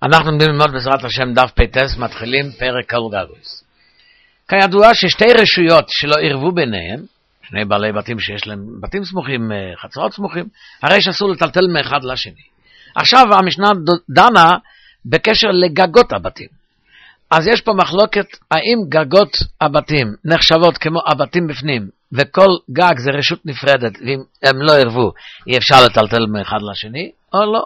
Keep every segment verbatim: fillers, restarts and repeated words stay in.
אנחנו עומדים ללמוד בעזרת השם דף פטס, מתחילים פרק כל גגוס. כידוע ששתי רשויות שלא ערבו ביניהם, שני בעלי בתים שיש להם בתים סמוכים, חצרות סמוכים, הרי שאסור לטלטל מאחד לשני. עכשיו המשנה דנה בקשר לגגות הבתים. אז יש פה מחלוקת האם גגות הבתים נחשבות כמו הבתים בפנים, וכל גג זה רשות נפרדת, ואם הם לא ערבו אי אפשר לטלטל מאחד לשני, או לא.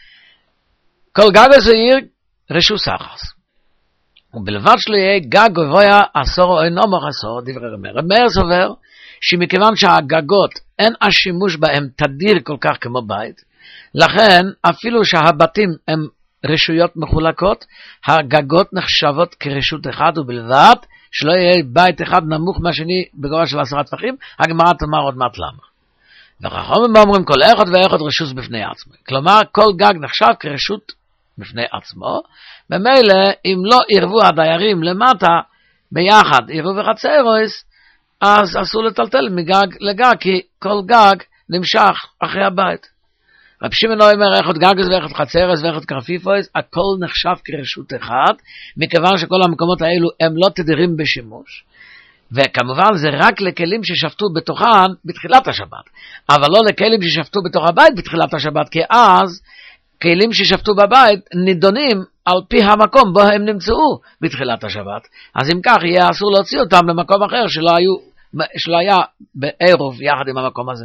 כל גג הזה יהיה רשות סחס. ובלבד שלו יהיה גג גבוה עשור או אינו מחסור, דברי רמי. רמי סובר שמכיוון שהגגות אין השימוש בהם תדיר כל כך כמו בית, לכן אפילו שהבתים הם רשויות מחולקות, הגגות נחשבות כרשות אחד, ובלבד שלא יהיה בית אחד נמוך מהשני בגובה של עשרה טפחים. הגמרא תאמר עוד מעט למה. וחכמים אומרים כל אחד ואחד רשות בפני עצמו. כלומר כל גג נחשב כרשות בפני עצמו, במילא אם לא ערבו הדיירים למטה ביחד, ערבו וחצרוס, אז אסור לטלטל מגג לגג, כי כל גג נמשך אחרי הבית. רב שמעון אומר אחד גגס ואחד חצרס ואחד קרפיפוס, הכל נחשב כרשות אחד, מכיוון שכל המקומות האלו הם לא תדירים בשימוש, וכמובן זה רק לכלים ששפטו בתוכן בתחילת השבת, אבל לא לכלים ששפטו בתוך הבית בתחילת השבת, כי אז כלים ששפטו בבית נידונים על פי המקום בו הם נמצאו בתחילת השבת, אז אם כך יהיה אסור להוציא אותם למקום אחר שלא, היו, שלא היה בערוב יחד עם המקום הזה.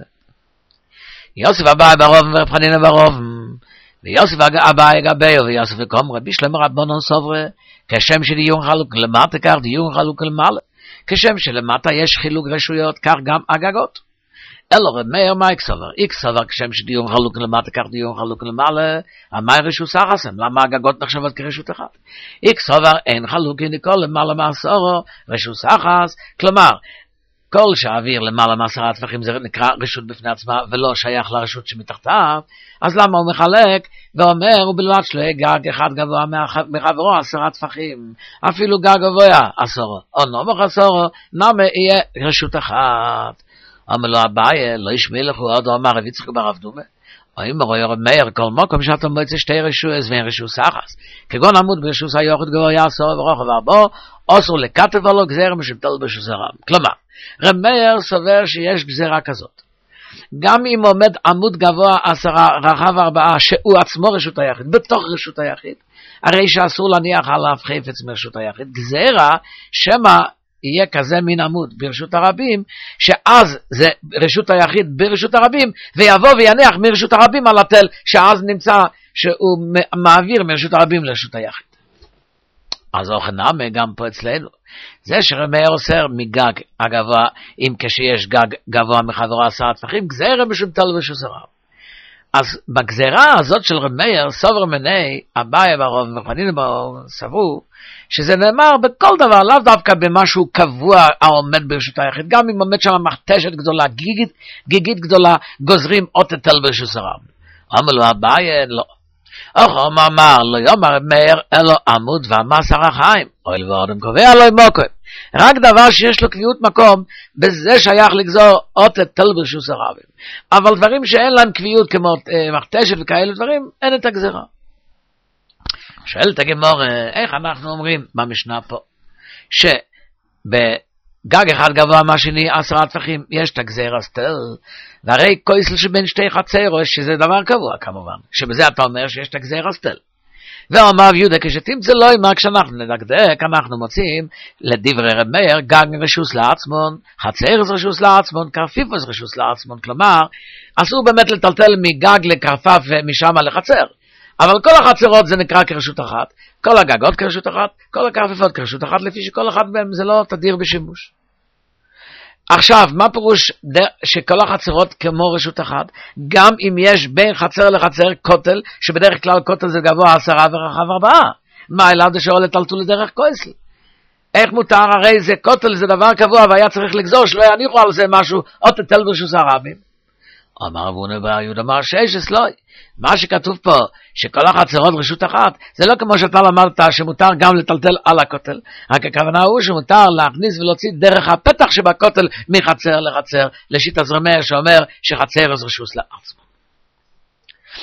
יוסף אביי ברוב ורב חנינא ברוב, ויוסף אביי גביו ויוסף וקום רבי שלמה רבנן סוברה, כשם שדיון חלוק למטה כך דיון חלוק למעלה, כשם שלמטה יש חילוק רשויות כך גם הגגות. אלא רב מאיר מה יקסובר? יקסובר כשם שדיון חלוק למטה כך דיון חלוק למעלה, המאי רשות סחסם, למה הגגות נחשבות כרשות אחת? יקסובר אין חלוק ניקול למעלה מעשרו רשות סחס, כלומר כל שהאוויר למעלה מעשרה טפחים זה נקרא רשות בפני עצמה ולא שייך לרשות שמתחתיו, אז למה הוא מחלק ואומר ובלבד שלא יהיה גג אחד גבוה מחברו עשרה טפחים, אפילו גג גבוה עשרו או נמוך עשרו, נמה יהיה רשות אחת. אמר לו אביי לא ישמע לך עוד, אמר רב יצחק בר אבא דומה, אם רואה רב מאיר כל מקום שאתה מוצא שתי רשויות ואין רשות סחס, כגון עמוד ברשות היוחד גבוה עשרו ורוחב ארבעו, אסור לכתב ולא גזר משבטל ברשות זרם. כלומר רב מאיר סובר שיש גזרה כזאת, גם אם עומד עמוד גבוה עשרה רחב ארבעה שהוא עצמו רשות היחיד בתוך רשות היחיד, הרי שאסור להניח עליו חפץ מרשות היחיד, גזרה שמה יהיה כזה מן עמוד ברשות הרבים, שאז זה רשות היחיד ברשות הרבים, ויבוא ויניח מרשות הרבים על התל, שאז נמצא שהוא מעביר מרשות הרבים לרשות היחיד. אז אוכנמה גם פה אצלנו, זה שרמי אוסר מגג הגבוה, אם כשיש גג גבוה מחברו עשרה טפחים, גזרה משבטל ברשות זרם. אז בגזרה הזאת של רמי סובר מני אביי ברוב וחנינא ברוב סברו שזה נאמר בכל דבר, לאו דווקא במשהו קבוע העומד ברשות היחיד, גם אם עומד שם מחתשת גדולה, גיגית, גיגית גדולה, גוזרים אות תל ברשות זרם. אמר לו אביי לא. אוכו אמר לא יאמר מאיר אלו עמוד והמסר החיים, אוי לבורדם קובע לא מוקם, רק דבר שיש לו קביעות מקום, בזה שייך לגזור אות תל ברשות זרם. אבל דברים שאין להם קביעות כמו מחתשת וכאלה דברים, אין את הגזרה. שואלת הגמור, איך אנחנו אומרים במשנה פה, שבגג אחד גבוה מהשני עשרה טפחים יש את הגזרה סטל, והרי כויסל שבין שתי חצרות, שזה דבר קבוע כמובן, שבזה אתה אומר שיש את הגזרה סטל. ואומר יהודה, כשתמצא לא אמר, כשאנחנו נדקדק, אנחנו מוצאים לדברי רב מאיר, גג רשוס לעצמון, חצר רשוס לעצמון, קרפיפוס רשוס לעצמון, כלומר, אסור באמת לטלטל מגג לקרפף ומשם לחצר. אבל כל החצרות זה נקרא כרשות אחת, כל הגגות כרשות אחת, כל הקרפיפות כרשות אחת, לפי שכל אחד מהם זה לא תדיר בשימוש. עכשיו, מה פירוש שכל החצרות כמו רשות אחת? גם אם יש בין חצר לחצר קוטל, שבדרך כלל קוטל זה גבוה עשרה ורחב ארבעה, מה אלא דשאול לטלטול לדרך כויסל? איך מותר? הרי זה קוטל זה דבר קבוע, והיה צריך לגזור שלא יניחו על זה משהו, או תטל ברשות הרבים. אמר אבונה בר יהודה אמר שש לא. מה שכתוב פה שכל החצרות רשות אחת, זה לא כמו שאתה למדת שמותר גם לטלטל על הכותל, רק הכוונה הוא שמותר להכניס ולהוציא דרך הפתח שבכותל מחצר לחצר, לשיטת רב מאיר שאומר שחצר אז רשות לעצמו.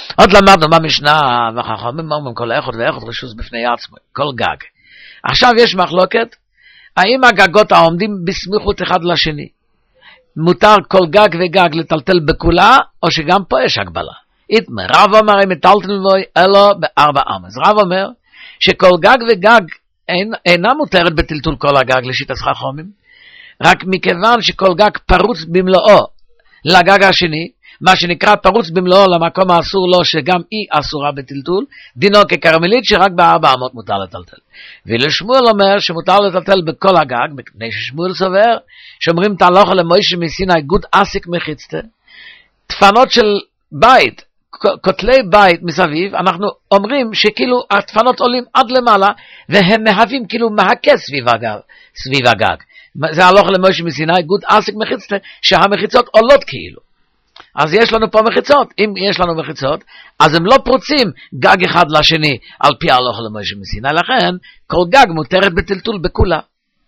עוד למדנו במשנה, וחכמים אומרים כל אחד ואחד רשוס בפני עצמו, כל גג. עכשיו יש מחלוקת, האם הגגות העומדים בסמיכות אחד לשני, מותר כל גג וגג לטלטל בכולה, או שגם פה יש הגבלה. איתמר, רב אומר, אם מטלטל בו אלו בארבע אמס. רב אומר, שכל גג וגג אין, אינה מותרת בטלטול כל הגג לשיטת חכמים, רק מכיוון שכל גג פרוץ במלואו לגג השני, מה שנקרא פרוץ במלואו למקום האסור לו, שגם היא אסורה בטלטול, דינו כקרמלית שרק בארבע אמות מותר לטלטל. ולשמואל אומר שמותר לטלטל בכל הגג, מפני ששמואל סובר, שאומרים תהלוכה למוישה מסיני גוד אסיק מחיצתה, דפנות של בית, כותלי בית מסביב, אנחנו אומרים שכאילו הדפנות עולים עד למעלה, והם מהווים כאילו מהקה סביב הגג, סביב הגג. זה הלוכה למוישה מסיני גוד אסיק מחיצתה, שהמחיצות עולות כאילו. אז יש לנו פה מחיצות. אם יש לנו מחיצות, אז הם לא פרוצים גג אחד לשני על פי הלוכה למוישה מסיני, לכן כל גג מותרת בטלטול בכולה.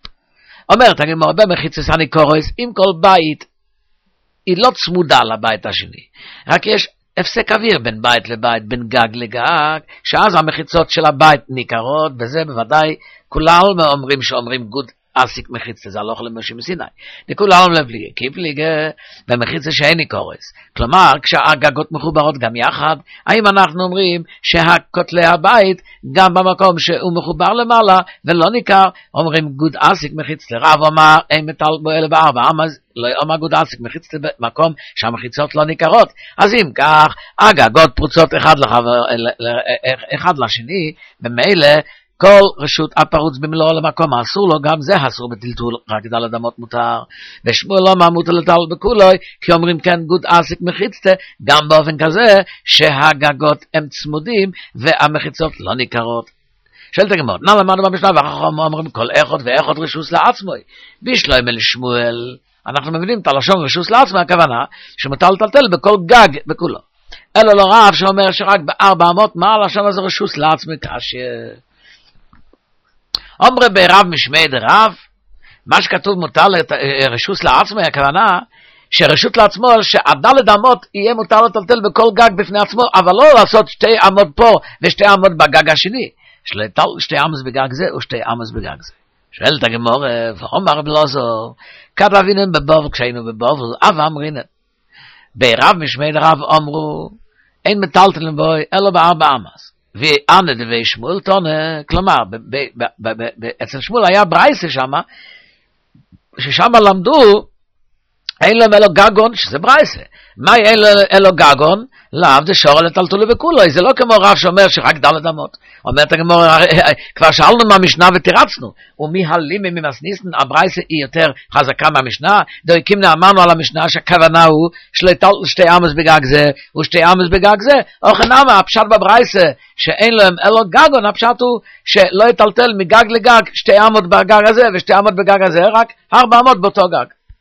אומרת הגמרא במחיצת הניקורס, אם כל בית היא לא צמודה לבית השני, רק יש הפסק אוויר בין בית לבית, בין גג לגג, שאז המחיצות של הבית ניכרות, וזה בוודאי כולם אומרים שאומרים גוד אסיק מחיצה, זה הלוך למוישה מסיני. לכולם לבלי, קיפליגה במחיצה שאין ניקורס. כלומר, כשהגגות מחוברות גם יחד, האם אנחנו אומרים שהכותלי הבית, גם במקום שהוא מחובר למעלה, ולא ניכר, אומרים גוד אסיק מחיצה. רב אומר, אין מטל בו אלה בארבע, אז לא אומר גוד אסיק מחיצה במקום שהמחיצות לא ניכרות. אז אם כך, הגגות פרוצות אחד, לחבר, אחד לשני, במילא, כל רשות הפרוץ במלואו למקום האסור לו, גם זה אסור בטלטול, רק דלת אמות מותר. ושמואל לא מה מותר לטל בכולוי, כי אומרים כן גוד אסיק מחיצתה, גם באופן כזה שהגגות הם צמודים והמחיצות לא ניכרות. שאלת הגמרא, נא למדנו במשנה, ואחר אומרים כל אחד ואחד רשוס לעצמו. בשלום אל שמואל, אנחנו מבינים את הלשון רשוס לעצמו, הכוונה שמותר לטלטל בכל גג בכולו. אלא לא רב שאומר שרק בארבע אמות, מה הלשון הזה רשוס לעצמו כאשר אומרי ברב משמי דרב, מה שכתוב מותר לרשוס לעצמו, הכוונה שרשות לעצמו, שהדלת אמות יהיה מותר לטלטל בכל גג בפני עצמו, אבל לא לעשות שתי אמות פה ושתי אמות בגג השני, שלטל שתי אמות בגג זה ושתי אמות בגג זה. שואלת הגמרא, ואומר בלעזור, כתבינם בבבל, כשהיינו בבבל, אב אמרינם, ברב משמי דרב אמרו, אין מטלטלים בו אלא בארבע אמות. ואנה דבי שמואל תונה, כלומר, אצל שמואל היה ברייסה שם, ששם למדו, אין להם אלו גגון, שזה ברייסה. מה אין אלו גגון? לאו זה שור לטלטולו בכולו, זה לא כמו רב שאומר שרק דלת אמות. אומרת הגמרא, כבר שאלנו מהמשנה ותירצנו, ומי הלימי ממסניסן, הברייסה היא יותר חזקה מהמשנה, דויקים נאמרנו על המשנה שהכוונה הוא שתי אמס בגג זה, ושתי אמס בגג זה, אוכנמה, הפשט בברייסה, שאין להם אלו גגון, הפשט הוא שלא יטלטל מגג לגג, שתי אמות בגג הזה, ושתי אמות בגג הזה, רק ארבע אמות באותו גג.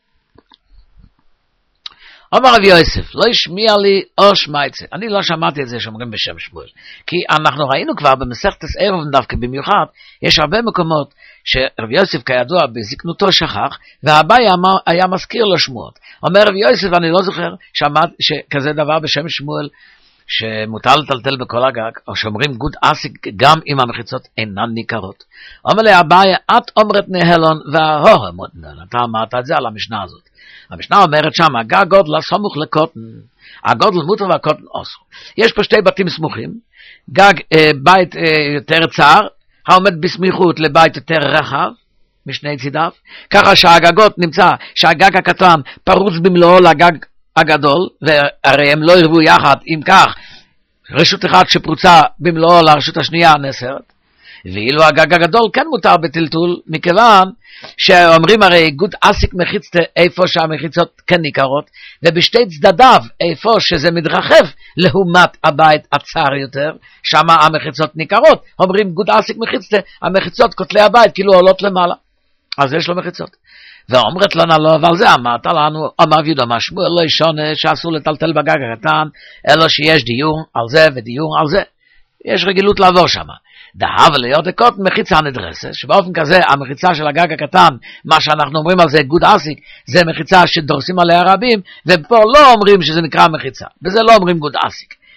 אומר רבי יוסף, לא השמיע לי או שמייצה. אני לא שמעתי את זה שאומרים בשם שמואל. כי אנחנו ראינו כבר במסכת ערב דווקא במיוחד, יש הרבה מקומות שרבי יוסף כידוע בזקנותו שכח, והאביי היה מזכיר לו שמועות. אומר רבי יוסף, אני לא זוכר שמעת שכזה דבר בשם שמואל, שמותר לטלטל בכל הגג, או שאומרים גוד אסיק גם אם המחיצות אינן ניכרות. אומר לי אביי, את אומרת נהלון וההורה מות נהלון. אתה אמרת את זה על המשנה הזאת. המשנה אומרת שם, הגג גודל סמוך לקוטן, הגודל מותר והקוטן אסור. יש פה שתי בתים סמוכים, גג אה, בית אה, יותר צר, העומד בסמיכות לבית יותר רחב, משני צידיו, ככה שהגגות נמצא, שהגג הקטן פרוץ במלואו לגג הגדול, והרי הם לא ירבו יחד, אם כך, רשות אחת שפרוצה במלואו לרשות השנייה נסרת, ואילו הגג הגדול כן מותר בטלטול, מכיוון שאומרים הרי גוד אסיק מחיצתה איפה שהמחיצות כן ניכרות, ובשתי צדדיו איפה שזה מתרחב לעומת הבית הצר יותר, שם המחיצות ניכרות, אומרים גוד אסיק מחיצתה, המחיצות כותלי הבית כאילו עולות למעלה, אז יש לו מחיצות. ואומרת לנו לא, אבל זה אמרת לנו, אמר יהודה משמואל לא ישונה שאסור לטלטל בגג הקטן, אלא שיש דיור על זה ודיור על זה, יש רגילות לעבור שם. דהב להיות הקוטן מחיצה נדרסת, שבאופן כזה המחיצה של הגג הקטן, מה שאנחנו אומרים על זה גוד אסיק, זה מחיצה שדורסים עליה רבים, ופה לא אומרים שזה נקרא מחיצה, וזה לא אומרים גוד אסיק.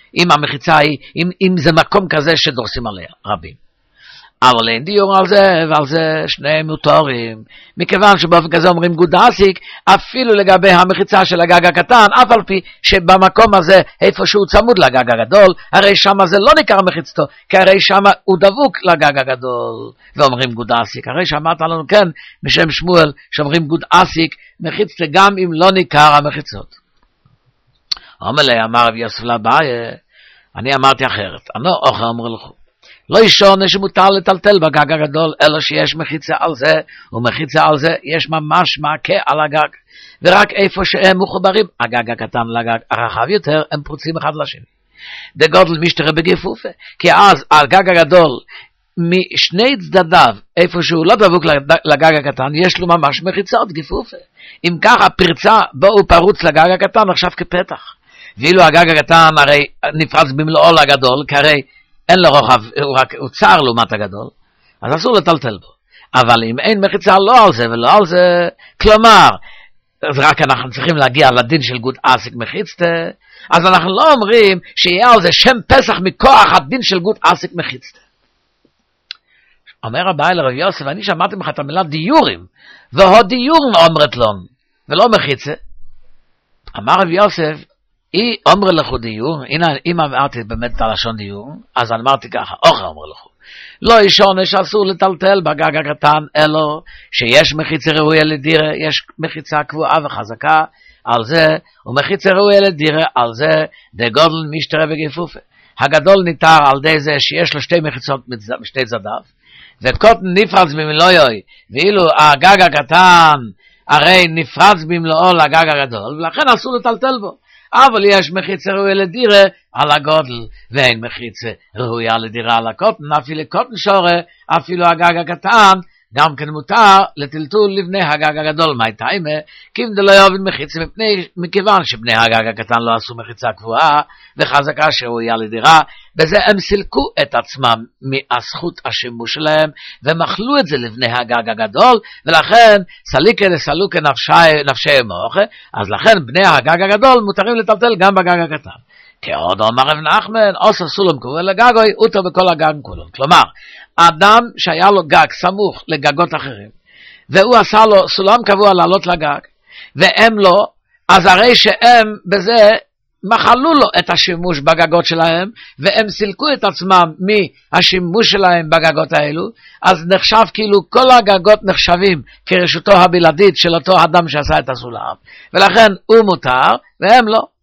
אם המחיצה היא, אם, אם זה מקום כזה שדורסים עליה, רבים. אבל אין דיור על זה, ועל זה שניהם מותרים, מכיוון שבאופן כזה אומרים גודסיק, אפילו לגבי המחיצה של הגג הקטן, אף על פי שבמקום הזה, איפה שהוא צמוד לגג הגדול, הרי שמה זה לא ניכר מחיצתו, כי הרי שמה הוא דבוק לגג הגדול, ואומרים גודסיק, הרי שאמרת לנו כן, משם שמואל, שאומרים גודסיק, מחיצת גם אם לא ניכר המחיצות. אומר לי, אמר רב יוסף לבאי, אני אמרתי אחרת, אני אוכל אמר לכו, לא ישונה שמותר לטלטל בגג הגדול, אלא שיש מחיצה על זה, ומחיצה על זה יש ממש מעקה על הגג, ורק איפה שהם מחוברים, הגג הקטן לגג הרחב יותר, הם פרוצים אחד לשני. דגודל משתרה בגפופה, כי אז הגג הגדול, משני צדדיו, איפה שהוא לא דבוק לגג הקטן, יש לו ממש מחיצות גפופה. אם ככה פרצה בו הוא פרוץ לגג הקטן, עכשיו כפתח. ואילו הגג הקטן הרי נפרץ במלואו לגדול, כי הרי אין לו רוחב, הוא, רק, הוא צר לעומת הגדול, אז אסור לטלטל בו. אבל אם אין מחיצה לא על זה ולא על זה, כלומר, אז רק אנחנו צריכים להגיע לדין של גוד אסיק מחיצתה, אז אנחנו לא אומרים שיהיה על זה שם פסח מכוח הדין של גוד אסיק מחיצתה. אומר הבא לרב יוסף, אני שמעתי ממך את המילה דיורים, והוא דיורים אומרת לון, ולא מחיצה. אמר רב יוסף, אי אומר לכו דיור, הנה, אם אמרתי באמת את הלשון דיור, אז אמרתי ככה, אוכל אומר לכו, לא ישונה שאסור לטלטל בגג הקטן, אלו שיש מחיצה ראויה לדירה, יש מחיצה קבועה וחזקה על זה, ומחיצה ראויה לדירה על זה, דגודל משתרה בגפופה. הגדול ניתר על די זה שיש לו שתי מחיצות משתי צדיו, וקוטן נפרץ במלואי, ואילו הגג הקטן הרי נפרץ במלואו לגג הגדול, ולכן אסור לטלטל בו. אבל יש מחיצה ראויה לדירה על הגודל, ואין מחיצה ראויה לדירה על הקוטן, אפילו קוטן שורה, אפילו הגג הקטן, גם כן מותר לטלטול לבני הגג הגדול. מה טיימה? כי אם זה לא יאהב מחיצה, מפני, מכיוון שבני הגג הקטן לא עשו מחיצה קבועה, וחזקה שראויה לדירה, בזה הם סילקו את עצמם מהזכות השימוש שלהם, ומחלו את זה לבני הגג הגדול, ולכן סליקה לסלוקה נפשי, נפשי מוחה, אז לכן בני הגג הגדול מותרים לטלטל גם בגג הקטן. כעוד אומר רב נחמן, עושה סולם קורא לגגוי, אותו בכל הגג כולו. כלומר, אדם שהיה לו גג סמוך לגגות אחרים, והוא עשה לו סולם קבוע לעלות לגג, והם לא, אז הרי שהם בזה מחלו לו את השימוש בגגות שלהם, והם סילקו את עצמם מהשימוש שלהם בגגות האלו, אז נחשב כאילו כל הגגות נחשבים כרשותו הבלעדית של אותו אדם שעשה את הסולם, ולכן הוא מותר, והם לא.